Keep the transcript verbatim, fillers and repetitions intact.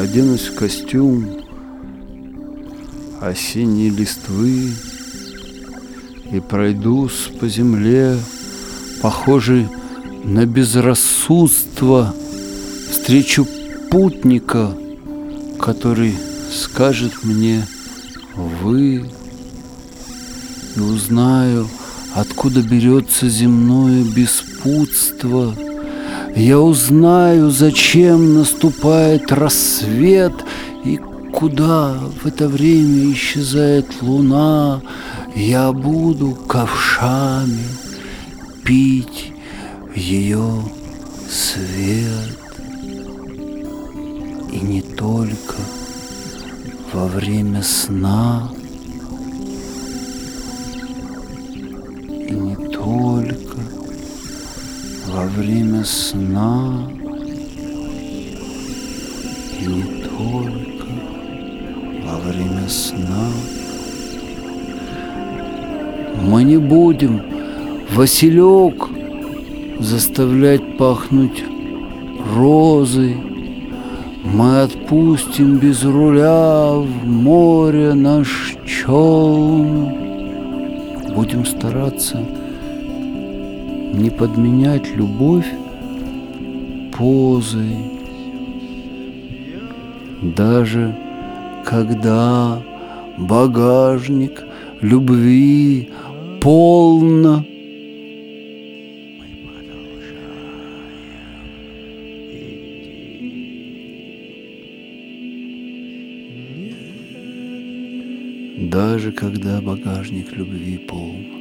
оденусь в костюм осенней листвы и пройдусь по земле, похожий на безрассудство, встречу путника, который скажет мне «вы», и узнаю, откуда берется земное беспутство. Я узнаю, зачем наступает рассвет и куда в это время исчезает луна. Я буду ковшами пить ее свет. И не только во время сна, и не только во время сна, и не только во время сна. Мы не будем, Василек, заставлять пахнуть розой. Мы отпустим без руля в море наш челн. Будем стараться не подменять любовь позой, даже когда багажник любви полно. Даже когда багажник любви полон.